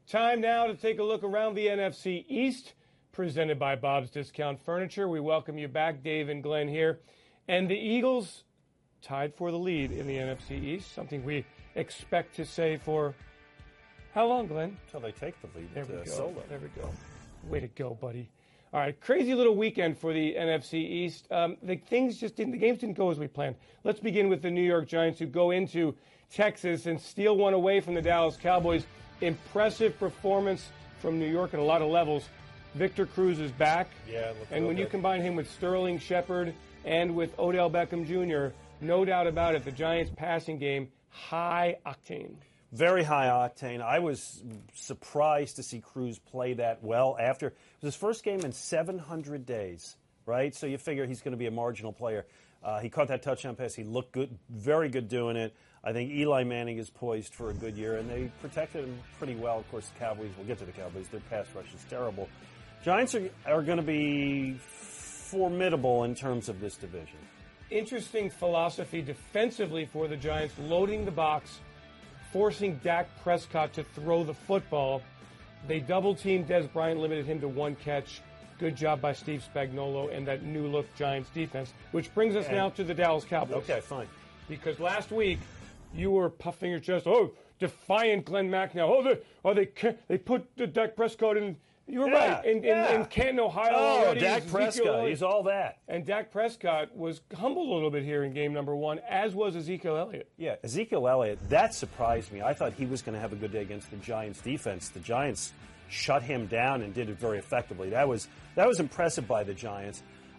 Time now to take a look around the NFC East, presented by Bob's Discount Furniture. We welcome you back, Dave and Glenn here. And the Eagles tied for the lead in the NFC East, something we expect to say for how long, Glenn? Until they take the lead. There we go. Solo. There we go. Way to go, buddy. All right, crazy little weekend for the NFC East. The games didn't go as we planned. Let's begin with the New York Giants, who go into Texas and steal one away from the Dallas Cowboys. Impressive performance from New York at a lot of levels. Victor Cruz is back. Yeah, and when you combine him with Sterling Shepard and with Odell Beckham Jr., no doubt about it, the Giants' passing game, high octane. Very high octane. I was surprised to see Cruz play that well after. It was his first game in 700 days, right? So you figure he's going to be a marginal player. He caught that touchdown pass. He looked good, very good doing it. I think Eli Manning is poised for a good year, and they protected him pretty well. Of course, the Cowboys, we'll get to the Cowboys, their pass rush is terrible. Giants are going to be formidable in terms of this division. Interesting philosophy defensively for the Giants, loading the box, forcing Dak Prescott to throw the football. They double-teamed Dez Bryant, limited him to one catch. Good job by Steve Spagnuolo and that new-look Giants defense, which brings us now to the Dallas Cowboys. Okay, fine. Because last week, you were puffing your chest, defiant Glenn Mack now. They put Dak Prescott in. You were right. In Canton, Ohio already. Dak Prescott, he's all that. And Dak Prescott was humbled a little bit here in game number one, as was Ezekiel Elliott. Yeah, Ezekiel Elliott, that surprised me. I thought he was going to have a good day against the Giants' defense. The Giants shut him down and did it very effectively. That was impressive by the Giants.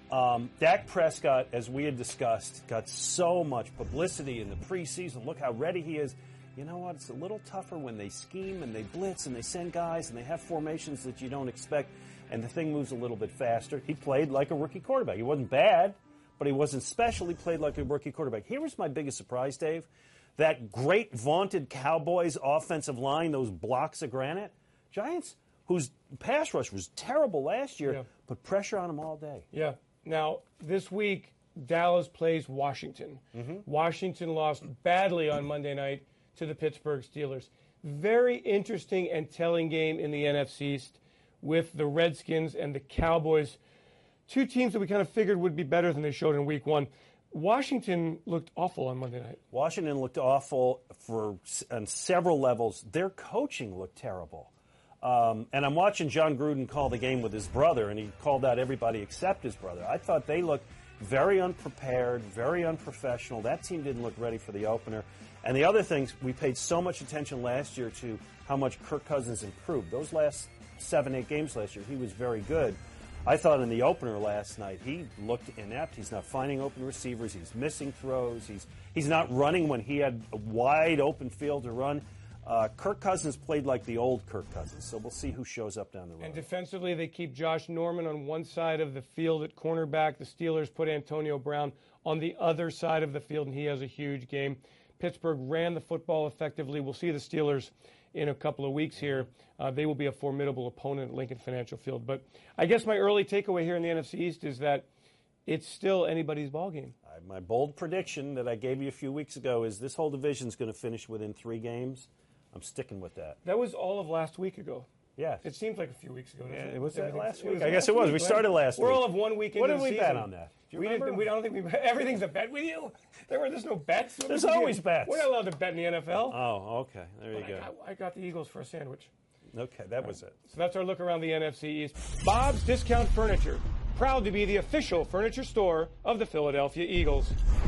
Dak Prescott, as we had discussed, got so much publicity in the preseason. Look how ready he is. You know what? It's a little tougher when they scheme and they blitz and they send guys and they have formations that you don't expect, and the thing moves a little bit faster. He played like a rookie quarterback. He wasn't bad, but he wasn't special. He played like a rookie quarterback. Here was my biggest surprise, Dave. That great, vaunted Cowboys offensive line, those blocks of granite. Giants, whose pass rush was terrible last year, put pressure on them all day. Yeah. Now, this week, Dallas plays Washington. Washington lost badly on Monday night to the Pittsburgh Steelers. Very interesting and telling game in the NFC East with the Redskins and the Cowboys, two teams that we kind of figured would be better than they showed in week one. Washington looked awful on Monday night. Washington looked awful on several levels. Their coaching looked terrible. And I'm watching John Gruden call the game with his brother, and he called out everybody except his brother. I thought they looked very unprepared, very unprofessional. That team didn't look ready for the opener. And the other things, we paid so much attention last year to how much Kirk Cousins improved. Those last 7-8 games last year, he was very good. I thought in the opener last night, he looked inept. He's not finding open receivers. He's missing throws. He's not running when he had a wide open field to run. Kirk Cousins played like the old Kirk Cousins, so we'll see who shows up down the road. And defensively, they keep Josh Norman on one side of the field at cornerback. The Steelers put Antonio Brown on the other side of the field, and he has a huge game. Pittsburgh ran the football effectively. We'll see the Steelers in a couple of weeks here. They will be a formidable opponent at Lincoln Financial Field. But I guess my early takeaway here in the NFC East is that it's still anybody's ballgame. My bold prediction that I gave you a few weeks ago is this whole division is going to finish within 3 games. I'm sticking with that. That was all of last week ago. Yeah. It seems like a few weeks ago. Yeah, it was last week. I guess it was. We started last week. We're all of 1 week into the season. What did we bet on that? We don't think we bet. Everything's a bet with you? There's no bets. There's always bets. We're not allowed to bet in the NFL. Oh, okay. There you go. I got the Eagles for a sandwich. Okay, that was it. So that's our look around the NFC East. Bob's Discount Furniture, proud to be the official furniture store of the Philadelphia Eagles.